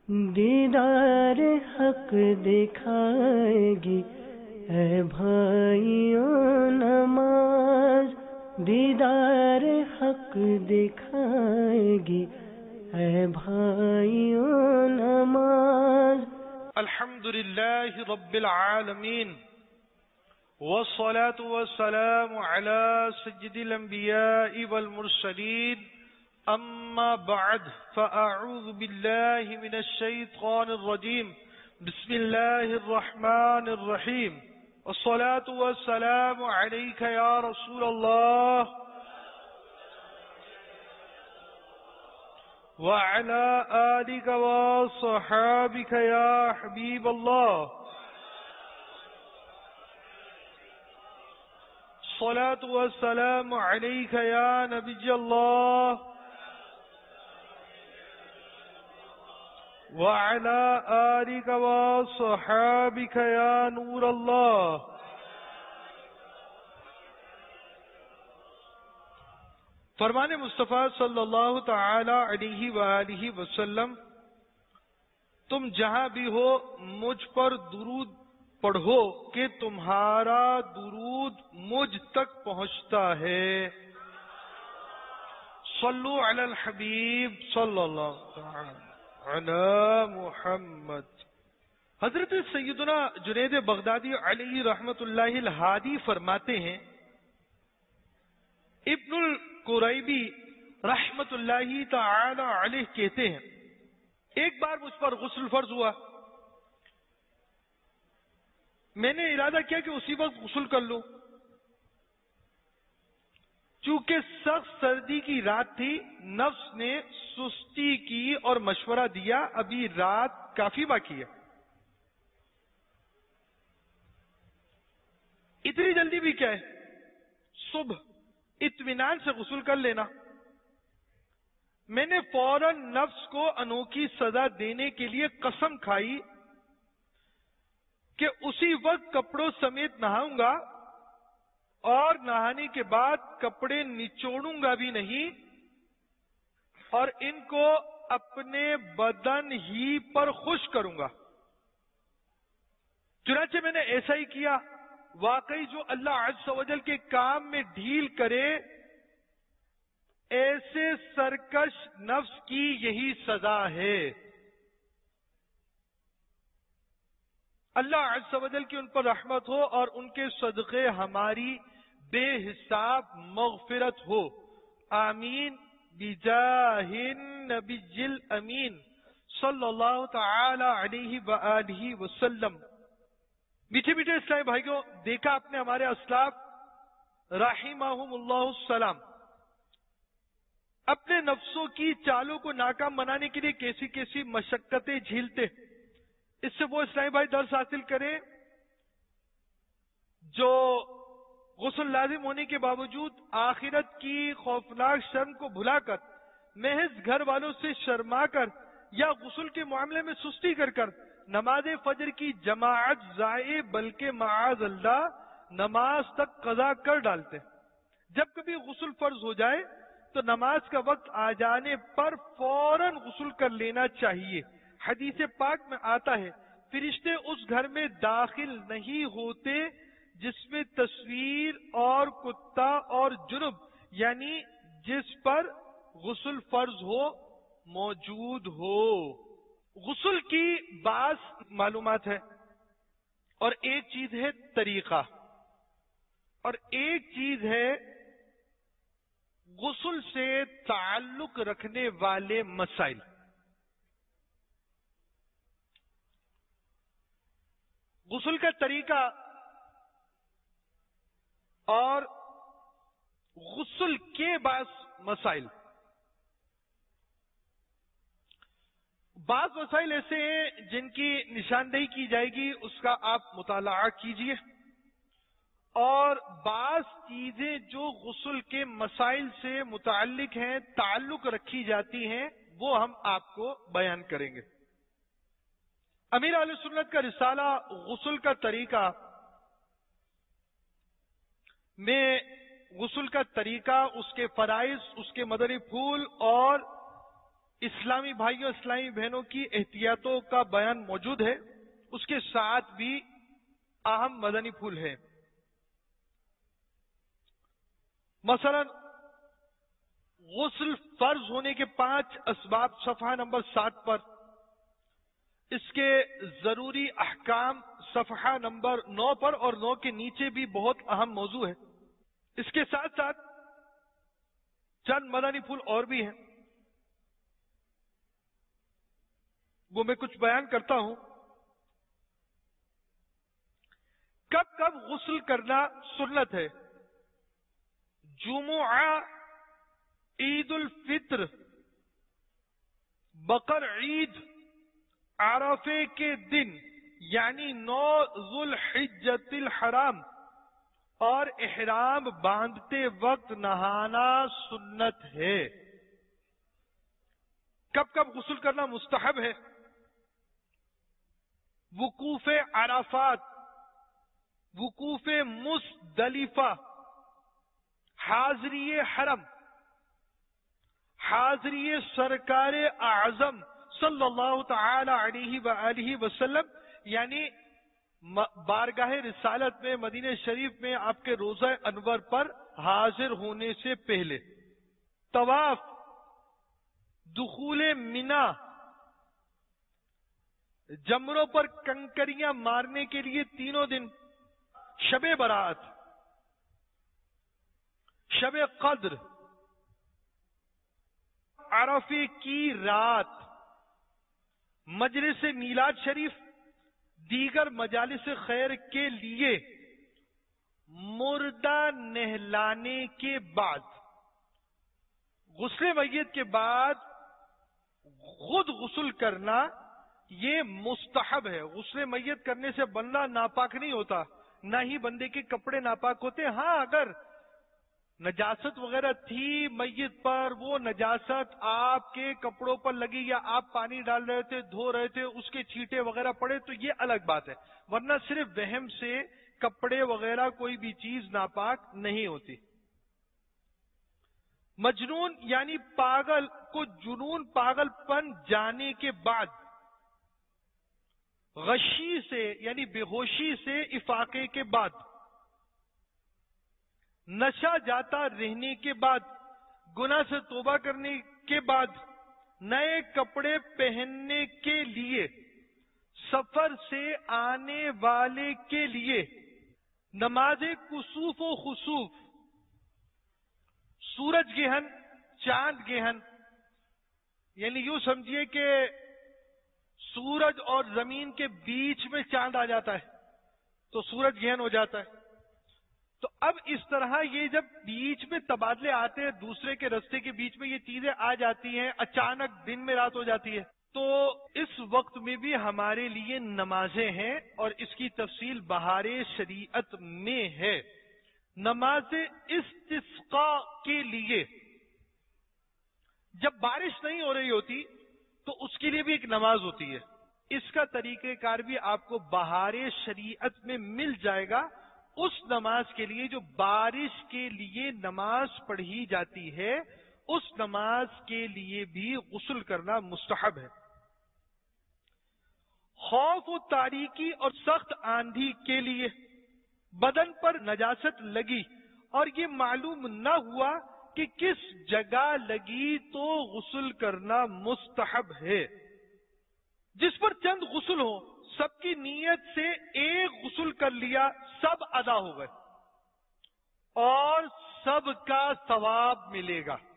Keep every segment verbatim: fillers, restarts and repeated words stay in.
دیدار حق دکھائے گی اے بھائیوں نماز، دیدار حق دکھائے گی اے بھائیوں نماز۔ الحمد للہ رب العالمین والصلاة والسلام على سید الانبیاء والمرسلین، اما بعد فاعوذ باللہ من الشیطان الرجیم، بسم اللہ الرحمن الرحیم، والصلاة والسلام علیک یا رسول اللہ وعلى آلك وصحابك يا حبيب الله، الصلاة والسلام عليك يا نبي الله وعلى آلك وصحابك يا نور الله۔ فرمان مصطفیٰ صلی اللہ تعالی علیہ وآلہ وسلم، تم جہاں بھی ہو مجھ پر درود پڑھو کہ تمہارا درود مجھ تک پہنچتا ہے۔ صلو علی الحبیب صلی اللہ تعالی علی محمد۔ حضرت سیدنا جنید بغدادی علیہ رحمت اللہ الہادی فرماتے ہیں، ابن القریبی رحمت اللہ تعالی علیہ کہتے ہیں، ایک بار مجھ پر غسل فرض ہوا، میں نے ارادہ کیا کہ اسی وقت غسل کر لوں، چونکہ سخت سردی کی رات تھی، نفس نے سستی کی اور مشورہ دیا ابھی رات کافی باقی ہے، اتنی جلدی بھی کیا ہے، صبح اطمینان سے غسل کر لینا۔ میں نے فوراً نفس کو انوکھی سزا دینے کے لیے قسم کھائی کہ اسی وقت کپڑوں سمیت نہاؤں گا اور نہانے کے بعد کپڑے نچوڑوں گا بھی نہیں اور ان کو اپنے بدن ہی پر خشک کروں گا۔ چنانچہ میں نے ایسا ہی کیا۔ واقعی جو اللہ عز و جل کے کام میں ڈھیل کرے، ایسے سرکش نفس کی یہی سزا ہے۔ اللہ عز و جل کی ان پر رحمت ہو اور ان کے صدقے ہماری بے حساب مغفرت ہو، آمین بجاہ النبی الامین صلی اللہ تعالی علیہ وآلہ وسلم۔ میٹھے میٹھے اسلامی بھائیوں، دیکھا آپ نے ہمارے اسلاف رحمہم اللہ السلام اپنے نفسوں کی چالوں کو ناکام بنانے کے لیے کیسی کیسی مشقتیں جھیلتے۔ اس سے وہ اسلامی بھائی درس حاصل کریں جو غسل لازم ہونے کے باوجود آخرت کی خوفناک شرم کو بھلا کر، محض گھر والوں سے شرما کر یا غسل کے معاملے میں سستی کر کر نماز فجر کی جماعت ضائع بلکہ معاذ اللہ نماز تک قضا کر ڈالتے۔ جب کبھی غسل فرض ہو جائے تو نماز کا وقت آ جانے پر فوراً غسل کر لینا چاہیے۔ حدیث پاک میں آتا ہے، فرشتے اس گھر میں داخل نہیں ہوتے جس میں تصویر اور کتا اور جنب یعنی جس پر غسل فرض ہو موجود ہو۔ غسل کی بعض معلومات ہے اور ایک چیز ہے طریقہ اور ایک چیز ہے غسل سے تعلق رکھنے والے مسائل۔ غسل کا طریقہ اور غسل کے بعض مسائل۔ بعض مسائل ایسے ہیں جن کی نشاندہی کی جائے گی، اس کا آپ مطالعہ کیجئے، اور بعض چیزیں جو غسل کے مسائل سے متعلق ہیں، تعلق رکھی جاتی ہیں، وہ ہم آپ کو بیان کریں گے۔ امیر اہل سنت کا رسالہ غسل کا طریقہ میں غسل کا طریقہ، اس کے فرائض، اس کے مدنی پھول اور اسلامی بھائیوں اسلامی بہنوں کی احتیاطوں کا بیان موجود ہے، اس کے ساتھ بھی اہم مدنی پھول ہے۔ مثلا غسل فرض ہونے کے پانچ اسباب صفحہ نمبر سات پر، اس کے ضروری احکام صفحہ نمبر نو پر، اور نو کے نیچے بھی بہت اہم موضوع ہے۔ اس کے ساتھ ساتھ چند مدنی پھول اور بھی ہیں، وہ میں کچھ بیان کرتا ہوں۔ کب کب غسل کرنا سنت ہے؟ جمعہ، عید الفطر، بقر عید، عرفے کے دن یعنی نو ذو الحجۃ الحرام، اور احرام باندھتے وقت نہانا سنت ہے۔ کب کب غسل کرنا مستحب ہے؟ وقوف عرفات، وقوف مزدلفہ، حاضری حرم، حاضری سرکار اعظم صلی اللہ تعالی علیہ وآلہ وسلم، یعنی بارگاہ رسالت میں مدینہ شریف میں آپ کے روضہ انور پر حاضر ہونے سے پہلے، طواف، دخول منا، جمروں پر کنکریاں مارنے کے لیے تینوں دن، شب برات، شب قدر، عرفے کی رات، مجلس میلاد شریف، دیگر مجالس خیر کے لیے، مردہ نہلانے کے بعد، غسل میت کے بعد خود غسل کرنا یہ مستحب ہے۔ غسل میت کرنے سے بندہ ناپاک نہیں ہوتا، نہ ہی بندے کے کپڑے ناپاک ہوتے۔ ہاں اگر نجاست وغیرہ تھی میت پر، وہ نجاست آپ کے کپڑوں پر لگی یا آپ پانی ڈال رہے تھے، دھو رہے تھے، اس کے چھینٹے وغیرہ پڑے تو یہ الگ بات ہے، ورنہ صرف وہم سے کپڑے وغیرہ کوئی بھی چیز ناپاک نہیں ہوتی۔ مجنون یعنی پاگل کو جنون پاگل پن جانے کے بعد، غشی سے یعنی بے ہوشی سے افاقے کے بعد، نشہ جاتا رہنے کے بعد، گناہ سے توبہ کرنے کے بعد، نئے کپڑے پہننے کے لیے، سفر سے آنے والے کے لیے، نماز کسوف و خسوف، سورج گرہن، چاند گرہن، یعنی یوں سمجھیے کہ سورج اور زمین کے بیچ میں چاند آ جاتا ہے تو سورج گرہن ہو جاتا ہے۔ تو اب اس طرح یہ جب بیچ میں تبادلے آتے ہیں، دوسرے کے رستے کے بیچ میں یہ چیزیں آ جاتی ہیں، اچانک دن میں رات ہو جاتی ہے، تو اس وقت میں بھی ہمارے لیے نمازیں ہیں، اور اس کی تفصیل بہار شریعت میں ہے۔ نماز استسقاء کے لیے جب بارش نہیں ہو رہی ہوتی تو اس کے لیے بھی ایک نماز ہوتی ہے، اس کا طریقہ کار بھی آپ کو بہار شریعت میں مل جائے گا۔ اس نماز کے لیے جو بارش کے لیے نماز پڑھی جاتی ہے، اس نماز کے لیے بھی غسل کرنا مستحب ہے۔ خوف و تاریکی اور سخت آندھی کے لیے بدن پر نجاست لگی اور یہ معلوم نہ ہوا کہ کس جگہ لگی تو غسل کرنا مستحب ہے۔ جس پر چند غسل ہو، سب کی نیت سے ایک غسل کر لیا، سب ادا ہو گئے اور سب کا ثواب ملے گا۔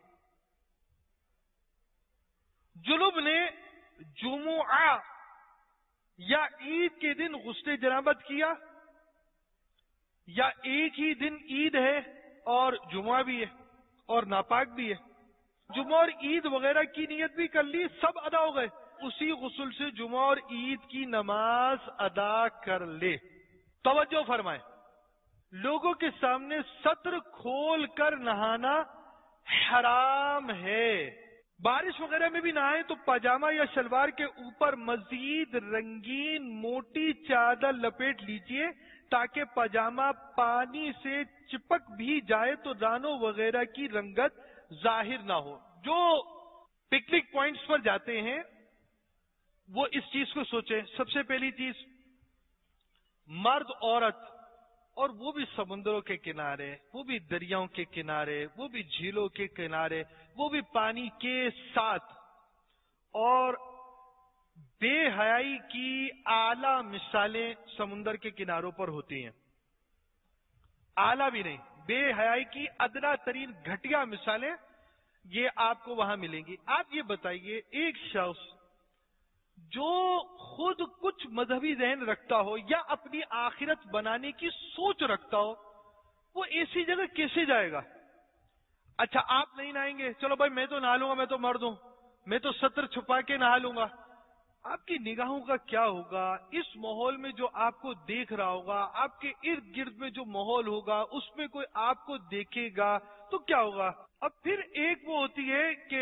جنوب نے جمعہ یا عید کے دن غسل جنابت کیا، یا ایک ہی دن عید ہے اور جمعہ بھی ہے اور ناپاک بھی ہے، جمعہ اور عید وغیرہ کی نیت بھی کر لی، سب ادا ہو گئے، اسی غسل سے جمعہ اور عید کی نماز ادا کر لے۔ توجہ فرمائیں، لوگوں کے سامنے ستر کھول کر نہانا حرام ہے۔ بارش وغیرہ میں بھی نہائے تو پاجامہ یا شلوار کے اوپر مزید رنگین موٹی چادر لپیٹ لیجئے تاکہ پاجامہ پانی سے چپک بھی جائے تو دانوں وغیرہ کی رنگت ظاہر نہ ہو۔ جو پکنک پوائنٹس پر جاتے ہیں وہ اس چیز کو سوچیں. سب سے پہلی چیز مرد عورت، اور وہ بھی سمندروں کے کنارے، وہ بھی دریاؤں کے کنارے، وہ بھی جھیلوں کے کنارے، وہ بھی پانی کے ساتھ، اور بے حیائی کی اعلی مثالیں سمندر کے کناروں پر ہوتی ہیں. اعلی بھی نہیں، بے حیائی کی ادنا ترین گھٹیا مثالیں یہ آپ کو وہاں ملیں گی. آپ یہ بتائیے ایک شخص جو خود کچھ مذہبی ذہن رکھتا ہو یا اپنی آخرت بنانے کی سوچ رکھتا ہو، وہ ایسی جگہ کیسے جائے گا؟ اچھا آپ نہیں نہائیں گے، چلو بھائی میں تو نہا لوں گا، میں تو مرد ہوں، میں تو ستر چھپا کے نہا لوں گا. آپ کی نگاہوں کا کیا ہوگا؟ اس ماحول میں جو آپ کو دیکھ رہا ہوگا، آپ کے ارد گرد میں جو ماحول ہوگا اس میں کوئی آپ کو دیکھے گا تو کیا ہوگا؟ اب پھر ایک وہ ہوتی ہے کہ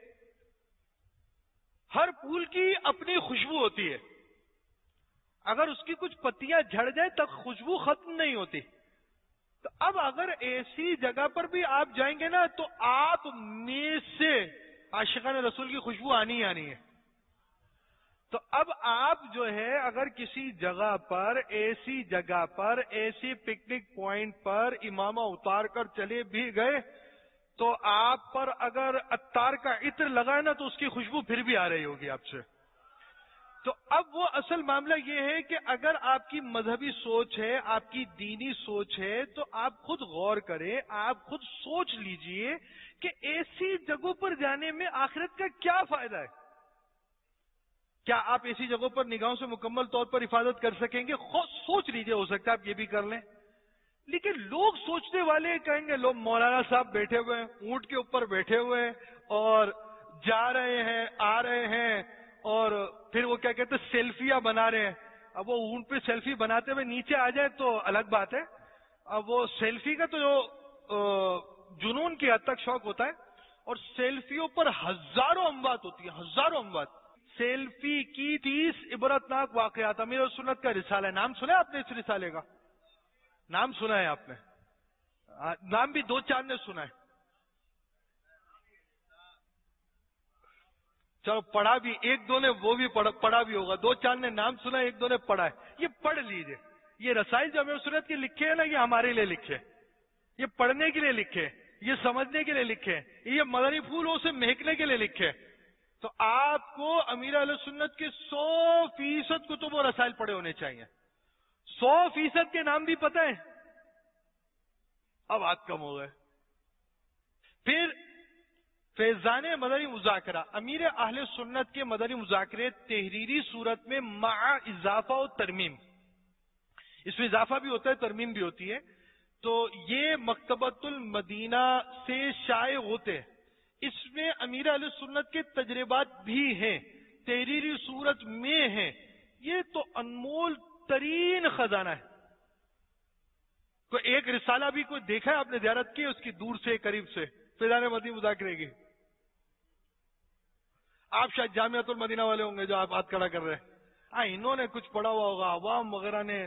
ہر پھول کی اپنی خوشبو ہوتی ہے، اگر اس کی کچھ پتیاں جھڑ جائیں تب خوشبو ختم نہیں ہوتی. تو اب اگر ایسی جگہ پر بھی آپ جائیں گے نا تو آپ میں سے عاشقان رسول کی خوشبو آنی ہی آنی ہے. تو اب آپ جو ہے اگر کسی جگہ پر، ایسی جگہ پر، ایسی پکنک پوائنٹ پر امامہ اتار کر چلے بھی گئے تو آپ پر اگر عطار کا عطر لگائے نا تو اس کی خوشبو پھر بھی آ رہی ہوگی آپ سے. تو اب وہ اصل معاملہ یہ ہے کہ اگر آپ کی مذہبی سوچ ہے، آپ کی دینی سوچ ہے، تو آپ خود غور کریں، آپ خود سوچ لیجئے کہ ایسی جگہوں پر جانے میں آخرت کا کیا فائدہ ہے. کیا آپ ایسی جگہوں پر نگاہوں سے مکمل طور پر حفاظت کر سکیں گے؟ خود سوچ لیجئے، ہو سکتا ہے آپ یہ بھی کر لیں. لیکن لوگ سوچنے والے کہیں گے لوگ مولانا صاحب بیٹھے ہوئے ہیں، اونٹ کے اوپر بیٹھے ہوئے ہیں اور جا رہے ہیں، آ رہے ہیں، اور پھر وہ کیا کہتے ہیں سیلفیاں بنا رہے ہیں. اب وہ اونٹ پہ سیلفی بناتے ہوئے نیچے آ جائے تو الگ بات ہے. اب وہ سیلفی کا تو جو جنون کی حد تک شوق ہوتا ہے، اور سیلفیوں پر ہزاروں اموات ہوتی ہیں، ہزاروں اموات. سیلفی کی تیس عبرتناک واقعات، امیر سنت کا رسالہ ہے. نام سنا آپ نے اس رسالے کا؟ نام سنا ہے آپ نے؟ نام بھی دو چار نے سنا ہے. چلو پڑھا بھی ایک دو نے، وہ بھی پڑھا بھی ہوگا. دو چار نے نام سنا ہے، ایک دو نے پڑھا ہے. یہ پڑھ لیجئے. یہ رسائل جو امیر سنت کے لکھے ہیں نا، یہ ہمارے لیے لکھے، یہ پڑھنے کے لیے لکھے، یہ سمجھنے کے لیے لکھے، یہ مدنی پھولوں سے مہکنے کے لیے لکھے. تو آپ کو امیر اہل سنت کے سو فیصد کتب و رسائل پڑھے ہونے چاہیے. سو فیصد کے نام بھی پتہ ہے؟ اب بات کم ہو گئے. پھر فیضان مدنی مذاکرہ، امیر اہل سنت کے مدنی مذاکرے تحریری صورت میں مع اضافہ و ترمیم، اس میں اضافہ بھی ہوتا ہے، ترمیم بھی ہوتی ہے. تو یہ مکتبۃ المدینہ سے شائع ہوتے ہیں. اس میں امیر اہل سنت کے تجربات بھی ہیں، تحریری صورت میں ہیں. یہ تو انمول ترین خزانہ ہے. کوئی ایک رسالہ بھی کوئی دیکھا ہے آپ نے زیارت کی اس کی دور سے قریب سے فیضان مدنی مذاکرے کی؟ آپ شاید جامعۃ المدینہ والے ہوں گے جو آپ ہاتھ کھڑا کر رہے ہیں. ہاں انہوں نے کچھ پڑھا ہوا ہوگا، عوام وغیرہ نے.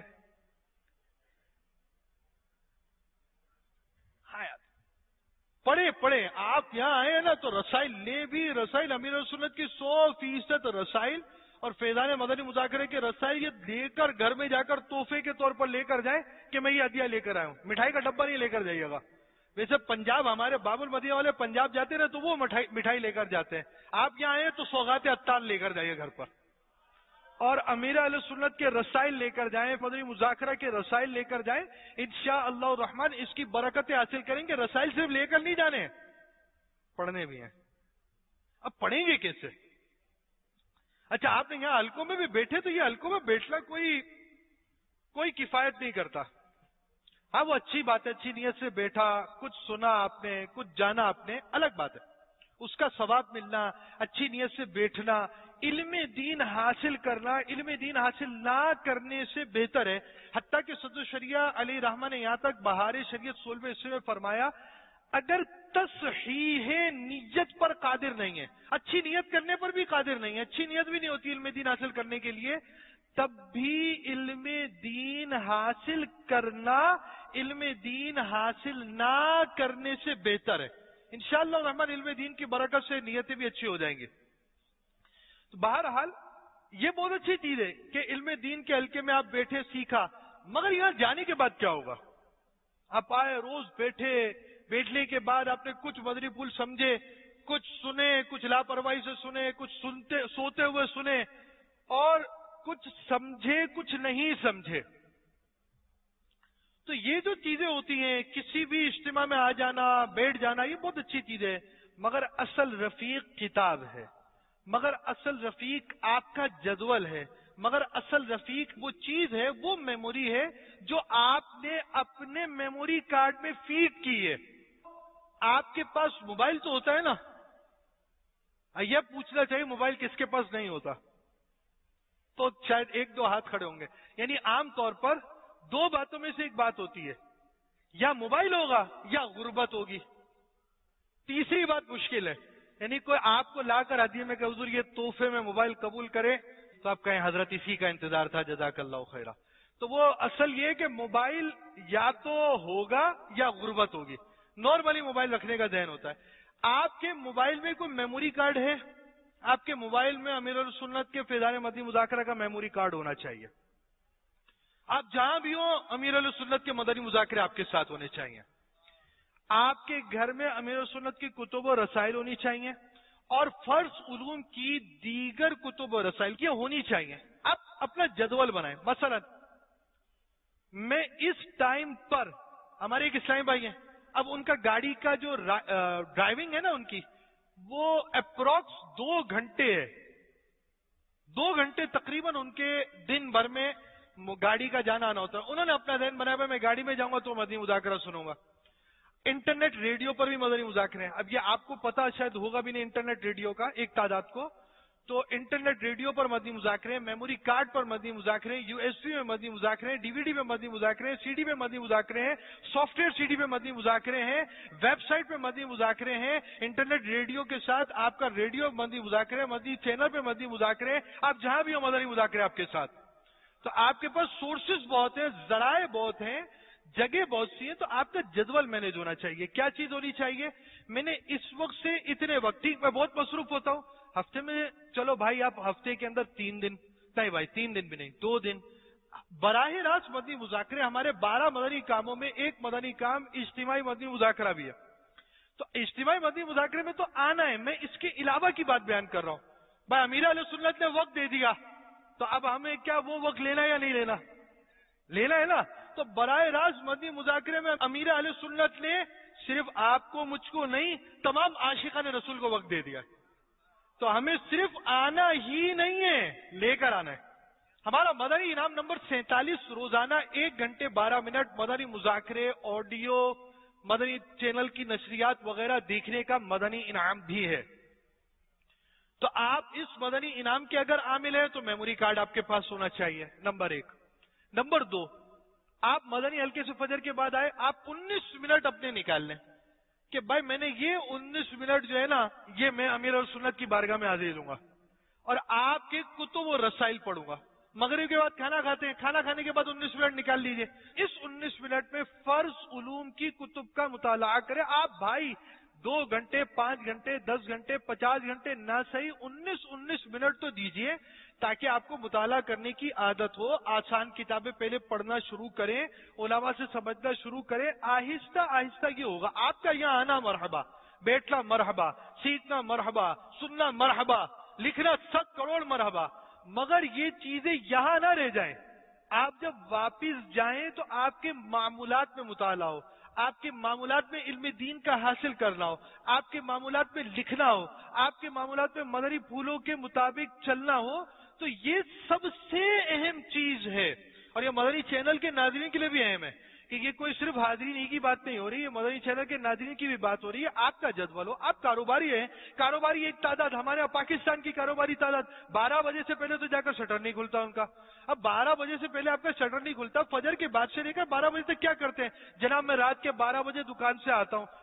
ہاں یار پڑھے پڑھے آپ یہاں آئے ہیں نا تو رسائل لے بھی، رسائل امیر سنت کی سو فیصد رسائل اور فیضان مدنی مذاکرے کے رسائل یہ لے کر گھر میں جا کر تحفے کے طور پر لے کر جائیں کہ میں یہ ہدیہ لے کر آیا ہوں. مٹھائی کا ڈبہ نہیں لے کر جائیے گا. ویسے پنجاب ہمارے باب المدینہ والے پنجاب جاتے رہے تو وہ مٹھائی لے کر جاتے ہیں. آپ یہاں آئے تو سوغات عطار لے کر جائیے گھر پر، اور امیر اہل سنت کے رسائل لے کر جائیں، مدنی مذاکرہ کے رسائل لے کر جائیں. انشاءاللہ الرحمن اس کی برکتیں حاصل کریں گے. رسائل صرف لے کر نہیں جانے، پڑھنے بھی ہیں. اب پڑھیں گے کیسے؟ اچھا آپ نے یہاں حلقوں میں بھی بیٹھے تو یہ حلقوں میں بیٹھنا کوئی کوئی کفایت نہیں کرتا. ہاں وہ اچھی بات ہے، اچھی نیت سے بیٹھا، کچھ سنا آپ نے، کچھ جانا آپ نے، الگ بات ہے، اس کا ثواب ملنا. اچھی نیت سے بیٹھنا، علم دین حاصل کرنا علم دین حاصل نہ کرنے سے بہتر ہے. حتیٰ کہ صدر شریعہ علی رحمہ نے یہاں تک بہار شریعت سولہویں حصے میں فرمایا اگر تصحیح نیت پر قادر نہیں ہے، اچھی نیت کرنے پر بھی قادر نہیں ہے، اچھی نیت بھی نہیں ہوتی علم دین حاصل کرنے کے لیے، تب بھی علم دین حاصل کرنا علم دین حاصل نہ کرنے سے بہتر ہے. انشاءاللہ الرحمن علم دین کی برکت سے نیتیں بھی اچھی ہو جائیں گی. تو بہرحال یہ بہت اچھی چیز ہے کہ علم دین کے حلقے میں آپ بیٹھے سیکھا، مگر یہاں جانے کے بعد کیا ہوگا؟ آپ آئے، روز بیٹھے، بیٹھنے کے بعد آپ نے کچھ مدنی پھول سمجھے، کچھ سنے، کچھ لاپرواہی سے سنے، کچھ سنتے سوتے ہوئے سنے، اور کچھ سمجھے کچھ نہیں سمجھے. تو یہ جو چیزیں ہوتی ہیں، کسی بھی اجتماع میں آ جانا، بیٹھ جانا، یہ بہت اچھی چیز ہے، مگر اصل رفیق کتاب ہے، مگر اصل رفیق آپ کا جدول ہے، مگر اصل رفیق وہ چیز ہے، وہ میموری ہے جو آپ نے اپنے میموری کارڈ میں فیڈ کی ہے. آپ کے پاس موبائل تو ہوتا ہے نا، یہ پوچھنا چاہیے موبائل کس کے پاس نہیں ہوتا، تو شاید ایک دو ہاتھ کھڑے ہوں گے. یعنی عام طور پر دو باتوں میں سے ایک بات ہوتی ہے، یا موبائل ہوگا یا غربت ہوگی. تیسری بات مشکل ہے. یعنی کوئی آپ کو لا کر ہدیے میں کہ حضور یہ تحفے میں موبائل قبول کرے، تو آپ کہیں حضرت اسی کا انتظار تھا، جزاک اللہ خیرہ. تو وہ اصل یہ کہ موبائل یا تو ہوگا یا غربت ہوگی. نارملی موبائل رکھنے کا ذہن ہوتا ہے. آپ کے موبائل میں کوئی میموری کارڈ ہے؟ آپ کے موبائل میں امیر السنت کے فیضان مدنی مذاکرہ کا میموری کارڈ ہونا چاہیے. آپ جہاں بھی ہوں امیر السنت کے مدنی مذاکرے آپ کے ساتھ ہونے چاہیے. آپ کے گھر میں امیر السنت کی کتب و رسائل ہونی چاہیے، اور فرض علوم کی دیگر کتب و رسائل کی ہونی چاہیے. آپ اپنا جدول بنائیں. مثلا میں اس ٹائم پر، ہمارے ایک اسلامی بھائی ہیں، اب ان کا گاڑی کا جو ڈرائیونگ ہے نا ان کی، وہ اپروکس دو گھنٹے ہے. دو گھنٹے تقریباً ان کے دن بھر میں گاڑی کا جانا آنا ہوتا ہے. انہوں نے اپنا ذہن بنایا میں گاڑی میں جاؤں گا تو مدنی مذاکرہ سنوں گا. انٹرنیٹ ریڈیو پر بھی مدنی مذاکرے ہیں. اب یہ آپ کو پتا شاید ہوگا بھی نہیں انٹرنیٹ ریڈیو کا ایک تعداد کو. تو انٹرنیٹ ریڈیو پر مدنی مذاکرے، میموری کارڈ پر مدنی مذاکرے، یو ایس بی میں مدنی مذاکرے، ڈی وی ڈی میں مدنی مذاکرے، سی ڈی میں مدنی مذاکرے ہیں، سافٹ ویئر سی ڈی میں مدنی مذاکرے ہیں، ویب سائٹ پہ مدنی مذاکرے ہیں، انٹرنیٹ ریڈیو کے ساتھ آپ کا ریڈیو مدنی مذاکرے، مدنی چینل پہ مدنی مذاکرے، آپ جہاں بھی ہو مدنی مذاکرے آپ کے ساتھ. تو آپ کے پاس سورسز بہت ہیں، ذرائع بہت ہیں، جگہ بہت سی ہیں. تو آپ کا جدول مینج ہونا چاہیے. کیا چیز ہونی چاہیے؟ میں نے اس وقت سے اتنے وقت، ٹھیک میں بہت مصروف ہوتا ہوں ہفتے میں، چلو بھائی آپ ہفتے کے اندر تین دن، نہیں بھائی تین دن بھی نہیں، دو دن براہ راست مدنی مذاکرے. ہمارے بارہ مدنی کاموں میں ایک مدنی کام اجتماعی مدنی مذاکرہ بھی ہے. تو اجتماعی مدنی مذاکرے میں تو آنا ہے. میں اس کے علاوہ کی بات بیان کر رہا ہوں. بھائی امیر علیہ سنت نے وقت دے دیا، تو اب ہمیں کیا وہ وقت لینا یا نہیں لینا؟ لینا ہے نا. تو براہ راست مدنی مذاکرے میں امیر علیہ سنت نے صرف آپ کو مجھ کو نہیں، تمام عاشقان رسول کو وقت دے دیا. تو ہمیں صرف آنا ہی نہیں ہے، لے کر آنا ہے. ہمارا مدنی انعام نمبر سینتالیس، روزانہ ایک گھنٹے بارہ منٹ مدنی مذاکرے، آڈیو، مدنی چینل کی نشریات وغیرہ دیکھنے کا مدنی انعام بھی ہے. تو آپ اس مدنی انعام کے اگر عامل ہیں تو میموری کارڈ آپ کے پاس ہونا چاہیے، نمبر ایک. نمبر دو، آپ مدنی حلقے سے فجر کے بعد آئے، آپ انیس منٹ اپنے نکال لیں کہ بھائی میں نے یہ انیس منٹ جو ہے نا، یہ میں امیر السنت کی بارگاہ میں حاضر ہوں گا اور آپ کے کتب و رسائل پڑھوں گا. مغرب کے بعد کھانا کھاتے ہیں، کھانا کھانے کے بعد انیس منٹ نکال لیجئے. اس انیس منٹ میں فرض علوم کی کتب کا مطالعہ کریں. آپ بھائی دو گھنٹے، پانچ گھنٹے، دس گھنٹے، پچاس گھنٹے نہ صحیح انیس انیس منٹ تو دیجئے تاکہ آپ کو مطالعہ کرنے کی عادت ہو. آسان کتابیں پہلے پڑھنا شروع کریں، علماء سے سمجھنا شروع کریں. آہستہ آہستہ یہ ہوگا. آپ کا یہاں آنا مرحبا، بیٹھنا مرحبا، سیکھنا مرحبا، سننا مرحبا، لکھنا ست کروڑ مرحبا. مگر یہ چیزیں یہاں نہ رہ جائیں. آپ جب واپس جائیں تو آپ کے معمولات میں مطالعہ ہو، آپ کے معمولات میں علم دین کا حاصل کرنا ہو، آپ کے معمولات میں لکھنا ہو، آپ کے معمولات میں مدنی پھولوں کے مطابق چلنا ہو. تو یہ سب سے اہم چیز ہے، اور یہ مدنی چینل کے ناظرین کے لیے بھی اہم ہے کہ یہ کوئی صرف حاضرین ہی کی بات نہیں ہو رہی، یہ مدنی چینل کے ناظرین کی بھی بات ہو رہی ہے. آپ کا جدول ہو، آپ کاروباری ہیں، کاروباری ایک تعداد، ہمارے یہاں پاکستان کی کاروباری تعداد بارہ بجے سے پہلے تو جا کر شٹر نہیں کھلتا ان کا. اب بارہ بجے سے پہلے آپ کا شٹر نہیں کھلتا، فجر کے بعد سے لے کر بارہ بجے تک کیا کرتے ہیں؟ جناب میں رات کے بارہ بجے دکان سے آتا ہوں،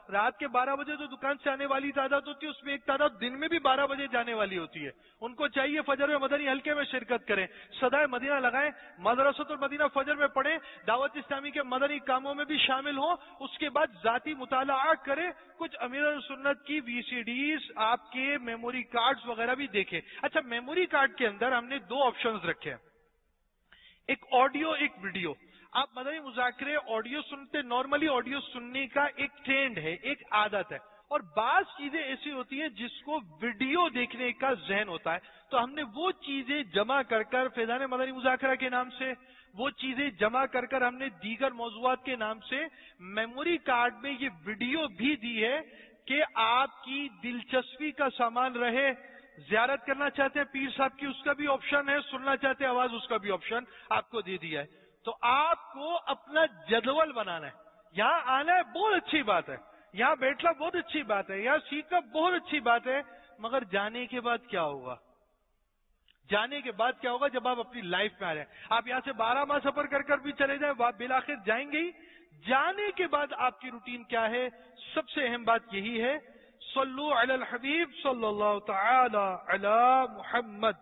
رات کے بارہ بجے جو دکان سے آنے والی تعداد ہوتی ہے اس میں ایک تعداد دن میں بھی بارہ بجے جانے والی ہوتی ہے. ان کو چاہیے فجر میں مدنی حلقے میں شرکت کریں, صدائے مدینہ لگائیں, مدرسۃ المدینہ فجر میں پڑھیں, دعوت اسلامی کے مدنی کاموں میں بھی شامل ہوں. اس کے بعد ذاتی مطالعہ کریں, کچھ امیر سنت کی وی سی ڈیز, آپ کے میموری کارڈز وغیرہ بھی دیکھیں. اچھا, میموری کارڈ کے اندر ہم نے دو آپشنز رکھے ہیں, ایک آڈیو ایک ویڈیو. آپ مدنی مذاکرے آڈیو سنتے, نارملی آڈیو سننے کا ایک ٹرینڈ ہے, ایک عادت ہے, اور بعض چیزیں ایسی ہوتی ہیں جس کو ویڈیو دیکھنے کا ذہن ہوتا ہے. تو ہم نے وہ چیزیں جمع کر کر فیضان مدنی مذاکرہ کے نام سے, وہ چیزیں جمع کر کر ہم نے دیگر موضوعات کے نام سے میموری کارڈ میں یہ ویڈیو بھی دی ہے کہ آپ کی دلچسپی کا سامان رہے. زیارت کرنا چاہتے ہیں پیر صاحب کی, اس کا بھی آپشن ہے, سننا چاہتے ہیں آواز, اس کا بھی آپشن آپ کو دے دیا ہے. تو آپ کو اپنا جدول بنانا ہے. یہاں آنا ہے بہت اچھی بات ہے, یہاں بیٹھنا بہت اچھی بات ہے, یہاں سیکھنا بہت اچھی بات ہے, مگر جانے کے بعد کیا ہوگا؟ جانے کے بعد کیا ہوگا جب آپ اپنی لائف میں آ رہے ہیں؟ آپ یہاں سے بارہ ماہ سفر کر کر بھی چلے جائیں, آپ بالآخر جائیں گے ہی. جانے کے بعد آپ کی روٹین کیا ہے؟ سب سے اہم بات یہی ہے, صلو علی الحبیب صلی اللہ تعالی علی محمد.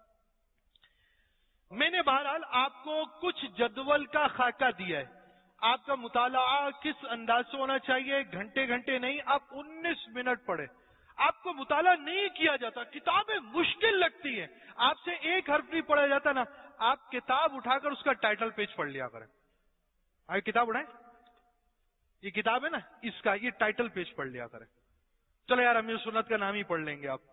میں نے بہرحال آپ کو کچھ جدول کا خاکہ دیا ہے. آپ کا مطالعہ کس انداز سے ہونا چاہیے؟ گھنٹے گھنٹے نہیں, آپ انیس منٹ پڑھیں. آپ کو مطالعہ نہیں کیا جاتا, کتابیں مشکل لگتی ہیں, آپ سے ایک حرف نہیں پڑھا جاتا نا, آپ کتاب اٹھا کر اس کا ٹائٹل پیج پڑھ لیا کریں. آئے کتاب اٹھائیں, یہ کتاب ہے نا, اس کا یہ ٹائٹل پیج پڑھ لیا کریں. چلو یار امیر سنت کا نام ہی پڑھ لیں گے. آپ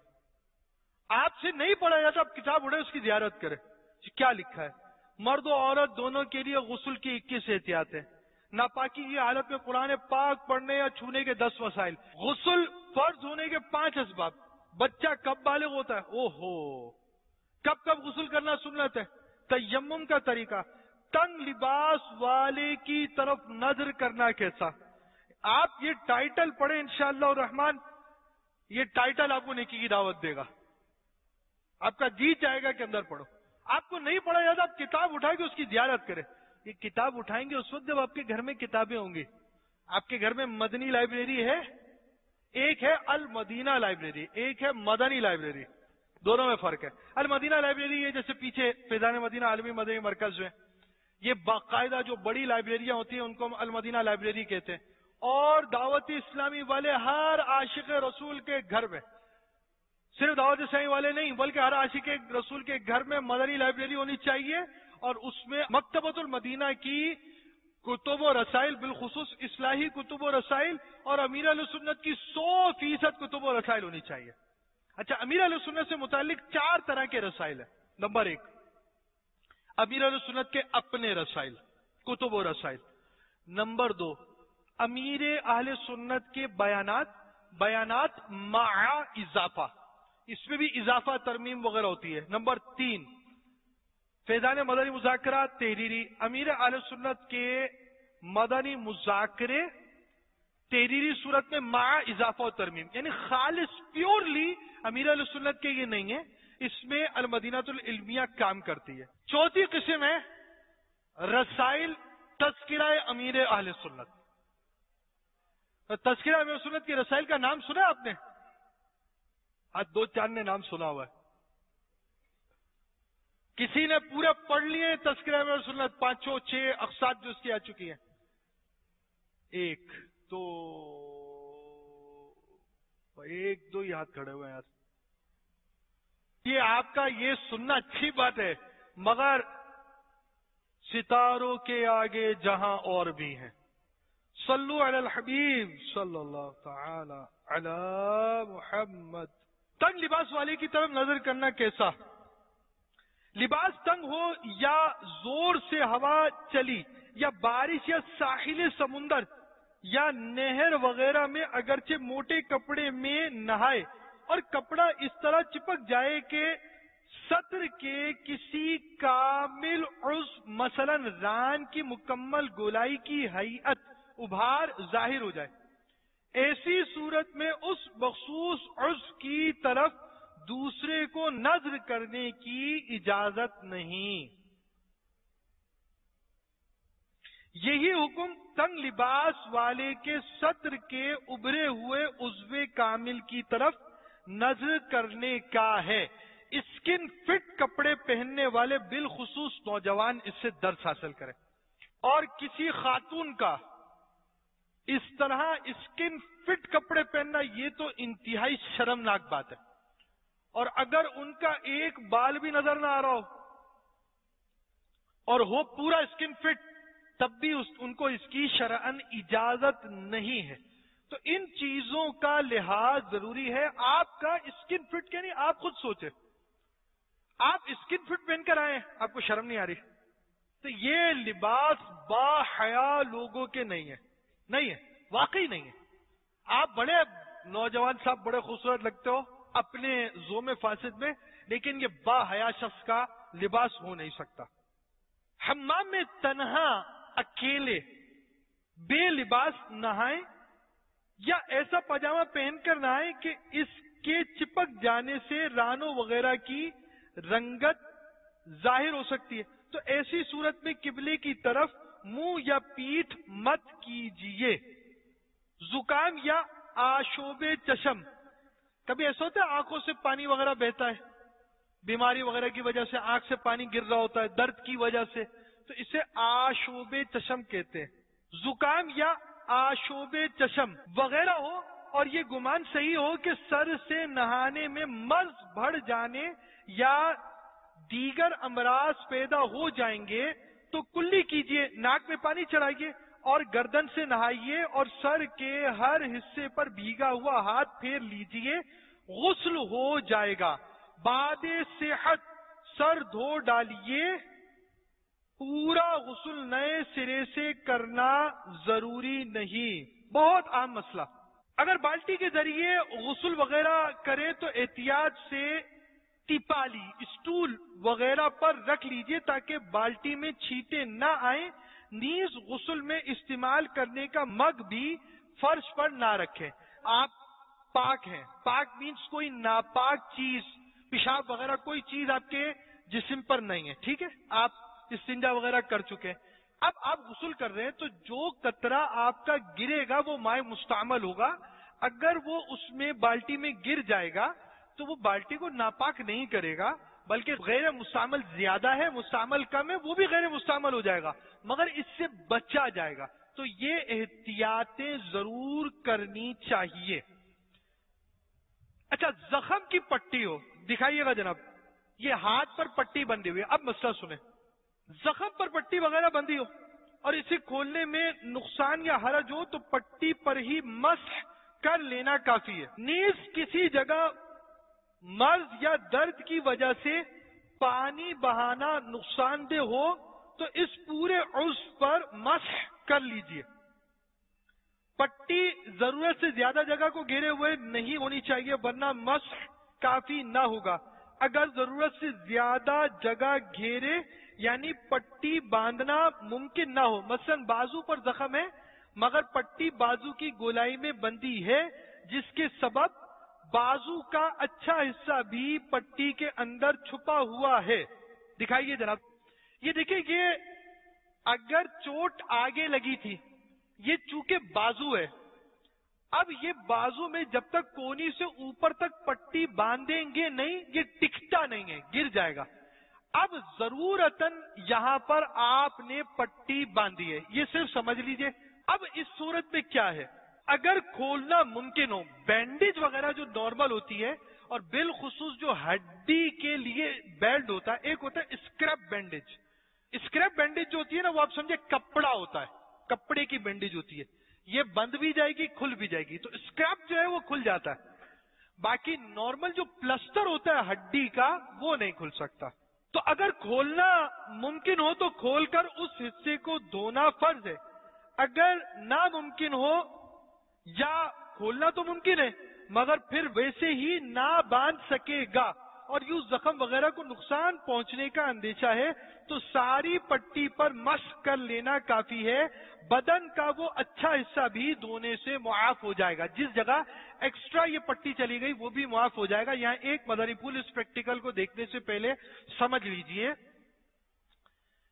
آپ سے نہیں پڑھا جاتا, آپ کتاب اٹھائیں, اس کی زیارت کریں. کیا لکھا ہے؟ مرد و عورت دونوں کے لیے غسل کی اکیس احتیاط ہے. ناپاکی کی حالت میں قرآن پاک پڑھنے یا چھونے کے دس وسائل. غسل فرض ہونے کے پانچ اسباب. بچہ کب بالغ ہوتا ہے؟ او ہو, کب کب غسل کرنا سنت ہے. تیمم کا طریقہ. تنگ لباس والے کی طرف نظر کرنا کیسا. آپ یہ ٹائٹل پڑھیں انشاءاللہ الرحمن, یہ ٹائٹل آپ کو نیکی کی دعوت دے گا. آپ کا جی چاہے گا کہ اندر پڑھو. آپ کو نہیں پڑھا جاتا, آپ کتاب اٹھائیں گے, اس کی زیارت کریں. یہ کتاب اٹھائیں گے اس وقت جب آپ کے گھر میں کتابیں ہوں گی. آپ کے گھر میں مدنی لائبریری ہے, ایک ہے المدینہ لائبریری, ایک ہے مدنی لائبریری, دونوں میں فرق ہے. المدینہ لائبریری یہ جیسے پیچھے فیضان مدینہ عالمی مدنی مرکز میں, یہ باقاعدہ جو بڑی لائبریریاں ہوتی ہیں ان کو ہم المدینہ لائبریری کہتے ہیں. اور دعوت اسلامی والے ہر عاشق رسول کے گھر میں, صرف دعوت اسلامی والے نہیں بلکہ ہر عاشق رسول کے گھر میں مدنی لائبریری ہونی چاہیے, اور اس میں مکتبۃ المدینہ کی کتب و رسائل, بالخصوص اصلاحی کتب و رسائل اور امیر علیہ سنت کی سو فیصد کتب و رسائل ہونی چاہیے. اچھا, امیر علیہ سنت سے متعلق چار طرح کے رسائل ہیں. نمبر ایک, امیر علیہ سنت کے اپنے رسائل, کتب و رسائل. نمبر دو, امیر اہل سنت کے بیانات, بیانات مع اضافہ, اس میں بھی اضافہ ترمیم وغیرہ ہوتی ہے. نمبر تین, فیضان مدنی مذاکرہ تحریری, امیر اہل سنت کے مدنی مذاکرے تحریری صورت میں مع اضافہ و ترمیم, یعنی خالص پیورلی امیر اہل سنت کے یہ نہیں ہے, اس میں المدینہ العلمیہ کام کرتی ہے. چوتھی قسم ہے رسائل تذکرہ امیر اہل سنت. تذکرہ امیر سنت کی رسائل کا نام سنا آپ نے؟ آج دو چار نے نام سنا ہوا ہے. کسی نے پورے پڑھ لیے تذکرہ امیر سنت, پانچوں چھ اقساط جو اس کی آ چکی ہیں؟ ایک دو, ایک دو ہی ہاتھ کھڑے ہوئے ہیں یار. یہ آپ کا یہ سننا اچھی بات ہے, مگر ستاروں کے آگے جہاں اور بھی ہیں. صلو علی الحبیب صلی اللہ تعالی علی محمد. تنگ لباس والے کی طرف نظر کرنا کیسا؟ لباس تنگ ہو یا زور سے ہوا چلی یا بارش یا ساحل سمندر یا نہر وغیرہ میں اگرچہ موٹے کپڑے میں نہائے اور کپڑا اس طرح چپک جائے کہ سطر کے کسی کامل عضو مثلا ران کی مکمل گولائی کی ہیئت ابھار ظاہر ہو جائے, ایسی صورت میں اس مخصوص عضو کی طرف دوسرے کو نظر کرنے کی اجازت نہیں. یہی حکم تنگ لباس والے کے صدر کے ابھرے ہوئے عضو کامل کی طرف نظر کرنے کا ہے. اسکن فٹ کپڑے پہننے والے بالخصوص نوجوان اس سے درس حاصل کریں. اور کسی خاتون کا اس طرح اسکن فٹ کپڑے پہننا یہ تو انتہائی شرمناک بات ہے. اور اگر ان کا ایک بال بھی نظر نہ آ رہا ہو اور ہو پورا اسکن فٹ, تب بھی اس ان کو اس کی شرعن اجازت نہیں ہے. تو ان چیزوں کا لحاظ ضروری ہے. آپ کا اسکن فٹ کیا نہیں, آپ خود سوچیں, آپ اسکن فٹ پہن کر آئے, آپ کو شرم نہیں آ رہی؟ تو یہ لباس با حیا لوگوں کے نہیں ہے, نہیں ہے, واقعی نہیں ہے. آپ بڑے نوجوان صاحب بڑے خوبصورت لگتے ہو اپنے زوم فاسد میں, لیکن یہ با حیا شخص کا لباس ہو نہیں سکتا. حمام میں تنہا اکیلے بے لباس نہائیں یا ایسا پاجامہ پہن کر نہائیں کہ اس کے چپک جانے سے رانوں وغیرہ کی رنگت ظاہر ہو سکتی ہے. تو ایسی صورت میں قبلے کی طرف منہ یا پیٹھ مت کیجیے. زکام یا آشوب چشم, کبھی ایسا ہوتا ہے آنکھوں سے پانی وغیرہ بہتا ہے, بیماری وغیرہ کی وجہ سے آنکھ سے پانی گر رہا ہوتا ہے, درد کی وجہ سے, تو اسے آشوب چشم کہتے ہیں. زکام یا آشوب چشم وغیرہ ہو اور یہ گمان صحیح ہو کہ سر سے نہانے میں مرض بڑھ جانے یا دیگر امراض پیدا ہو جائیں گے تو کلی کیجیے, ناک میں پانی چڑھائیے اور گردن سے نہائیے اور سر کے ہر حصے پر بھیگا ہوا ہاتھ پھیر لیجیے, غسل ہو جائے گا. بعد صحت سر دھو ڈالیے. پورا غسل نئے سرے سے کرنا ضروری نہیں. بہت عام مسئلہ, اگر بالٹی کے ذریعے غسل وغیرہ کرے تو احتیاط سے ٹپالی اسٹول وغیرہ پر رکھ لیجئے تاکہ بالٹی میں چھینٹے نہ آئیں. نیز غسل میں استعمال کرنے کا مگ بھی فرش پر نہ رکھیں. آپ پاک ہیں, پاک مینس کوئی ناپاک چیز پیشاب وغیرہ کوئی چیز آپ کے جسم پر نہیں ہے, ٹھیک ہے, آپ استنجا وغیرہ کر چکے ہیں. اب آپ غسل کر رہے ہیں تو جو قطرہ آپ کا گرے گا وہ مائع مستعمل ہوگا. اگر وہ اس میں بالٹی میں گر جائے گا تو وہ بالٹی کو ناپاک نہیں کرے گا, بلکہ غیر مستعمل زیادہ ہے, مستعمل کم ہے, وہ بھی غیر مستعمل ہو جائے گا, مگر اس سے بچا جائے گا. تو یہ احتیاطیں ضرور کرنی چاہیے. اچھا, زخم کی پٹی ہو, دکھائیے گا جناب, یہ ہاتھ پر پٹی بندھی ہوئی ہے. اب مسئلہ سنیں, زخم پر پٹی وغیرہ بندھی ہو اور اسے کھولنے میں نقصان یا حرج ہو تو پٹی پر ہی مسح کر لینا کافی ہے. نیز کسی جگہ مرض یا درد کی وجہ سے پانی بہانا نقصان دہ ہو تو اس پورے عضو پر مسح کر لیجئے. پٹی ضرورت سے زیادہ جگہ کو گھیرے ہوئے نہیں ہونی چاہیے ورنہ مسح کافی نہ ہوگا. اگر ضرورت سے زیادہ جگہ گھیرے یعنی پٹی باندھنا ممکن نہ ہو, مثلا بازو پر زخم ہے مگر پٹی بازو کی گولائی میں بندھی ہے جس کے سبب بازو کا اچھا حصہ بھی پٹی کے اندر چھپا ہوا ہے. دکھائیے جناب, یہ دیکھیں, یہ اگر چوٹ آگے لگی تھی, یہ چونکہ بازو ہے, اب یہ بازو میں جب تک کونی سے اوپر تک پٹی باندھیں گے نہیں یہ ٹکتا نہیں ہے, گر جائے گا. اب ضرورتاً یہاں پر آپ نے پٹی باندھی ہے, یہ صرف سمجھ لیجئے. اب اس صورت میں کیا ہے, اگر کھولنا ممکن ہو, بینڈیج وغیرہ جو نارمل ہوتی ہے اور بالخصوص جو ہڈی کے لیے بیلٹ ہوتا ہے, ایک ہوتا ہے اسکریپ بینڈیج. اسکریپ بینڈیج جو ہوتی ہے نا وہ آپ سمجھے کپڑا ہوتا ہے, کپڑے کی بینڈیج ہوتی ہے, یہ بند بھی جائے گی کھل بھی جائے گی. تو اسکریپ جو ہے وہ کھل جاتا ہے, باقی نارمل جو پلسٹر ہوتا ہے ہڈی کا وہ نہیں کھل سکتا. تو اگر کھولنا ممکن ہو تو کھول کر اس حصے کو دھونا فرض ہے. اگر ناممکن ہو یا کھولنا تو ممکن ہے مگر پھر ویسے ہی نہ باندھ سکے گا اور یوں زخم وغیرہ کو نقصان پہنچنے کا اندیشہ ہے تو ساری پٹی پر مشق کر لینا کافی ہے. بدن کا وہ اچھا حصہ بھی دھونے سے معاف ہو جائے گا, جس جگہ ایکسٹرا یہ پٹی چلی گئی وہ بھی معاف ہو جائے گا. یہاں ایک مدنی پھول اس پریکٹیکل کو دیکھنے سے پہلے سمجھ لیجئے.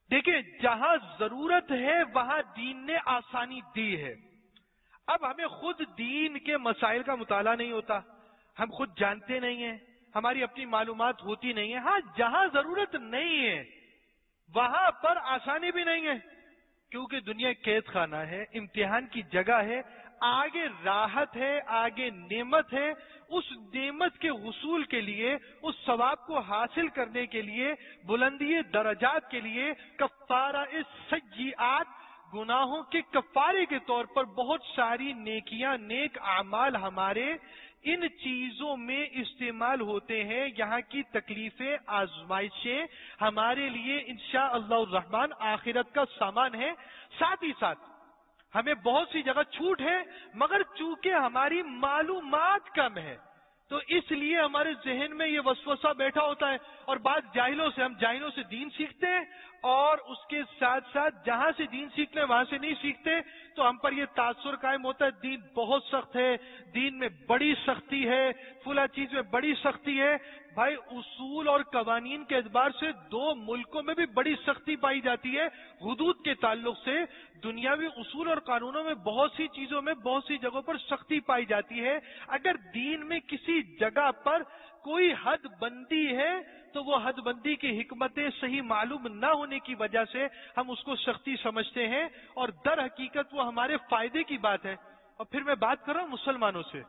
دیکھیں جہاں ضرورت ہے وہاں دین نے آسانی دی ہے. اب ہمیں خود دین کے مسائل کا مطالعہ نہیں ہوتا، ہم خود جانتے نہیں ہیں، ہماری اپنی معلومات ہوتی نہیں ہیں. ہاں جہاں ضرورت نہیں ہے وہاں پر آسانی بھی نہیں ہے، کیونکہ دنیا قید خانہ ہے، امتحان کی جگہ ہے، آگے راحت ہے، آگے نعمت ہے. اس نعمت کے حصول کے لیے، اس ثواب کو حاصل کرنے کے لیے، بلندی درجات کے لیے کفارہ السیئات، گناہوں کے کفارے کے طور پر بہت ساری نیکیاں، نیک اعمال ہمارے ان چیزوں میں استعمال ہوتے ہیں. یہاں کی تکلیفیں، آزمائشیں ہمارے لیے انشاءاللہ الرحمن آخرت کا سامان ہے. ساتھ ہی ساتھ ہمیں بہت سی جگہ چھوٹ ہے، مگر چونکہ ہماری معلومات کم ہے تو اس لیے ہمارے ذہن میں یہ وسوسہ بیٹھا ہوتا ہے، اور بعض جاہلوں سے ہم جاہلوں سے دین سیکھتے ہیں اور اس کے ساتھ ساتھ جہاں سے دین سیکھتے ہیں وہاں سے نہیں سیکھتے، تو ہم پر یہ تاثر قائم ہوتا ہے دین بہت سخت ہے، دین میں بڑی سختی ہے، فلاں چیز میں بڑی سختی ہے. بھائی اصول اور قوانین کے اعتبار سے دو ملکوں میں بھی بڑی سختی پائی جاتی ہے. حدود کے تعلق سے دنیاوی اصول اور قانونوں میں بہت سی چیزوں میں بہت سی جگہوں پر سختی پائی جاتی ہے. اگر دین میں کسی جگہ پر کوئی حد بندی ہے تو وہ حد بندی کی حکمتیں صحیح معلوم نہ ہونے کی وجہ سے ہم اس کو سختی سمجھتے ہیں، اور در حقیقت وہ ہمارے فائدے کی بات ہے. اور پھر میں بات کر رہا ہوں مسلمانوں سے.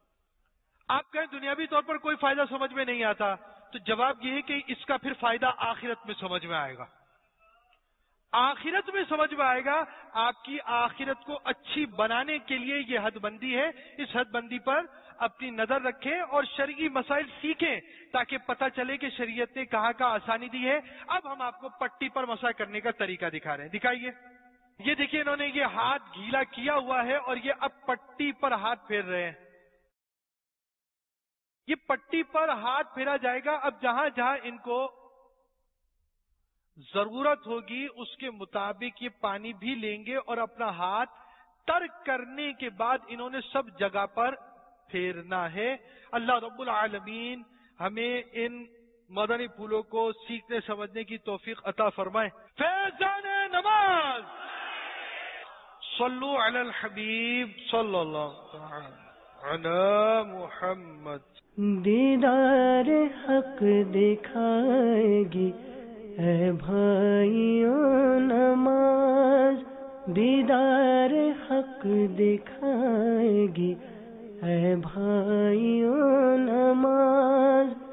آپ کہیں دنیاوی طور پر کوئی فائدہ سمجھ میں نہیں آتا، تو جواب یہ ہے کہ اس کا پھر فائدہ آخرت میں سمجھ میں آئے گا. آخرت میں سمجھ میں آئے گا. آپ کی آخرت کو اچھی بنانے کے لیے یہ حد بندی ہے. اس حد بندی پر اپنی نظر رکھیں اور شرعی مسائل سیکھیں تاکہ پتہ چلے کہ شریعت نے کہاں کا آسانی دی ہے. اب ہم آپ کو پٹی پر مسح کرنے کا طریقہ دکھا رہے ہیں. دکھائیے. یہ دیکھیے انہوں نے یہ ہاتھ گیلا کیا ہوا ہے اور یہ اب پٹی پر ہاتھ پھیر رہے ہیں. یہ پٹی پر ہاتھ پھیرا جائے گا. اب جہاں جہاں ان کو ضرورت ہوگی اس کے مطابق یہ پانی بھی لیں گے اور اپنا ہاتھ ترک کرنے کے بعد انہوں نے سب جگہ پر پھیرنا ہے. اللہ رب العالمین ہمیں ان مدنی پھولوں کو سیکھنے سمجھنے کی توفیق عطا فرمائے. فیضان نماز صلو علی الحبیب صلی اللہ علی محمد. دیدار حق دکھائے گی اے بھائیوں نماز، دیدار حق دکھائے گی اے بھائیوں نماز.